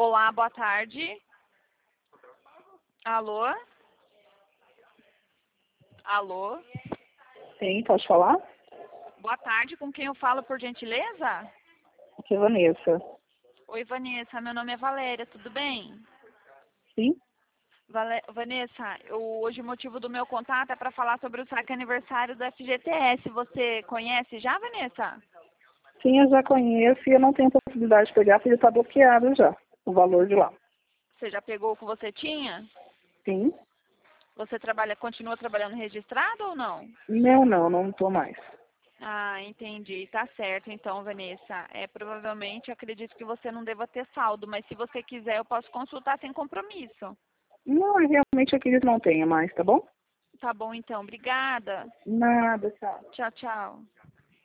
Olá, boa tarde. Alô? Alô? Sim, pode falar? Boa tarde, com quem eu falo, por gentileza? Aqui é Vanessa. Oi, Vanessa, meu nome é Valéria, tudo bem? Sim? Vanessa, hoje o motivo do meu contato é para falar sobre o saque aniversário do FGTS. Você conhece já, Vanessa? Sim, eu já conheço e eu não tenho possibilidade de pegar porque está bloqueado já, o valor de lá. Você já pegou o que você tinha? Sim? Você continua trabalhando registrado ou não? Não estou mais. Ah, entendi. Tá certo, então, Vanessa. Provavelmente acredito que você não deva ter saldo, mas se você quiser, eu posso consultar sem compromisso. Não, realmente eu acredito que não tenha mais, tá bom? Tá bom, então. Obrigada. Nada, tchau. Tchau, tchau.